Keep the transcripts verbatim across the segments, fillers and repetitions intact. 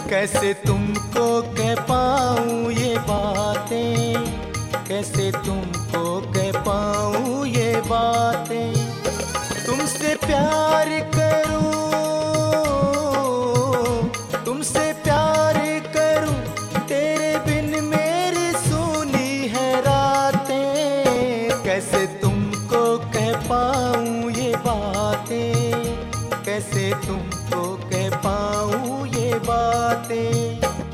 कैसे तुमको कह पाऊँ ये बातें, कैसे तुमको कह पाऊँ ये बातें। तुमसे प्यार करूँ, तुमसे प्यार करूँ, तेरे बिन मेरी सुनी है रातें। कैसे तुमको कह पाऊँ ये बातें, कैसे तुमको कह पाऊँ ये बातें।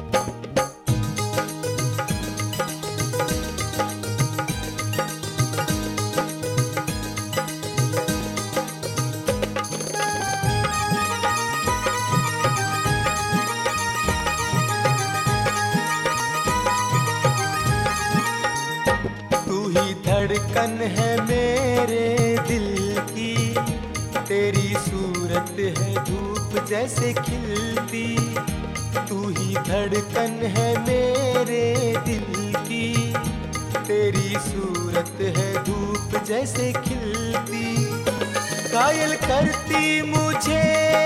तू ही धड़कन है मेरे दिल की, तेरी सूरत है धूप जैसे खिलती। तू ही धड़कन है मेरे दिल की, तेरी सूरत है धूप जैसे खिलती। घायल करती मुझे,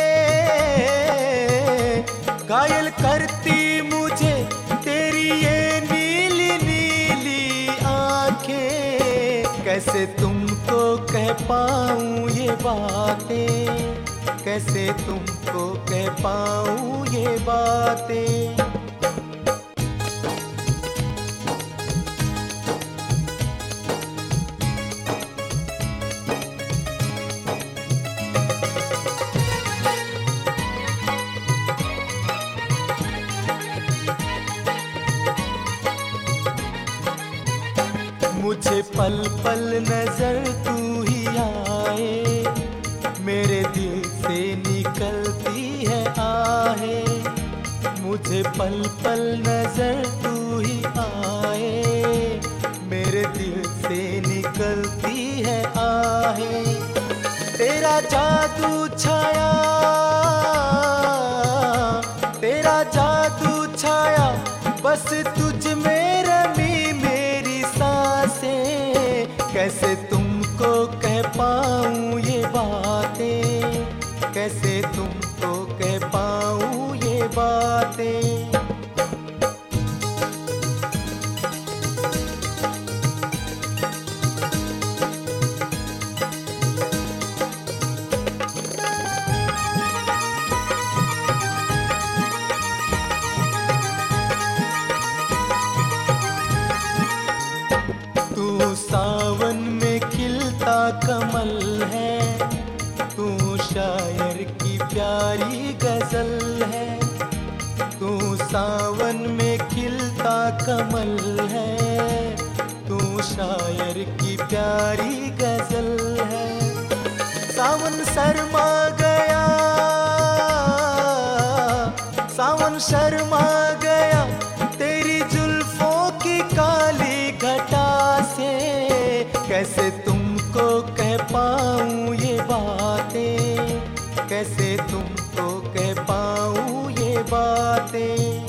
घायल करती मुझे तेरी ये नीली नीली आंखें। कैसे तुमको कह पाऊँ ये बातें, कैसे तुमको कह पाऊँ ये बातें। मुझे पल पल नजर तू ही आए, मेरे दिल से निकलती है आहें। मुझे पल पल नजर तू ही आए, मेरे दिल से निकलती है आहें। तेरा जादू छाया, तेरा जादू छाया, बस तुझ में रमी मेरी सांसें। कैसे तुमको कह पाऊँ ये बातें, कैसे तुमको कह पाऊँ ये बातें। तू सावन में खिलता कमल है, तू शायर की प्यारी गजल है। तू सावन में खिलता कमल है, तू शायर की प्यारी गजल है। सावन शर्मा गया, सावन शर्मा गया, तेरी जुल्फों की काली घटा से। कैसे तुमको कह पाऊँ ये बातें, कैसे तुमको कह पाऊँ ये बातें।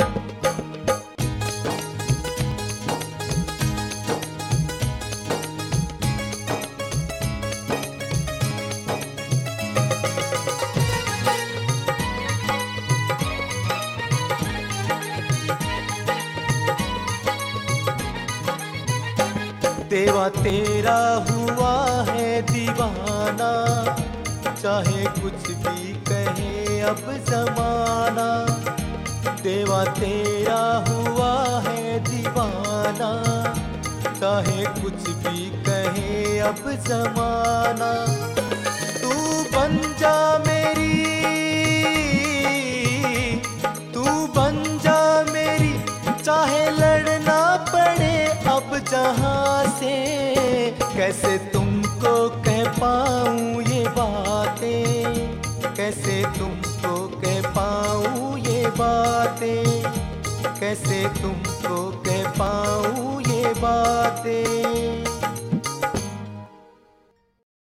देवा तेरा हुआ है दीवाना, चाहे कुछ भी कहे अब जमाना। देवा तेरा हुआ है दीवाना, चाहे कुछ भी कहे अब जमाना। तू बन जा मेरी, तू बन जा मेरी, चाहे लड़ना पड़े अब जहाँ से। कैसे तुमको कह पाऊँ ये बातें, कैसे तुमको कह पाऊँ ये बातें, कैसे तुमको कह पाऊँ ये बातें।